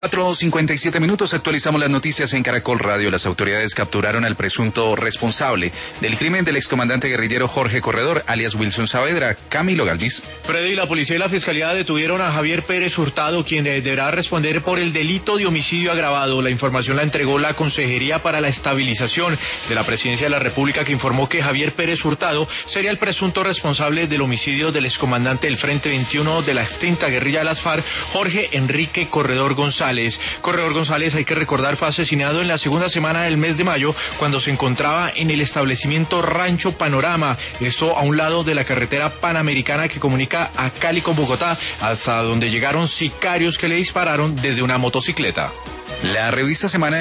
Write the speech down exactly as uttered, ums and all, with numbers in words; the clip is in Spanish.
cuatro cincuenta y siete minutos, actualizamos las noticias en Caracol Radio. Las autoridades capturaron al presunto responsable del crimen del excomandante guerrillero Jorge Corredor, alias Wilson Saavedra. Camilo Galvis. Freddy, la policía y la fiscalía detuvieron a Javier Pérez Hurtado, quien deberá responder por el delito de homicidio agravado. La información la entregó la Consejería para la Estabilización de la Presidencia de la República, que informó que Javier Pérez Hurtado sería el presunto responsable del homicidio del excomandante del Frente veintiuno de la extinta guerrilla de las FARC, Jorge Enrique Corredor González. Corredor González, hay que recordar, fue asesinado en la segunda semana del mes de mayo cuando se encontraba en el establecimiento Rancho Panorama, esto a un lado de la carretera panamericana que comunica a Cali con Bogotá, hasta donde llegaron sicarios que le dispararon desde una motocicleta. La revista Semana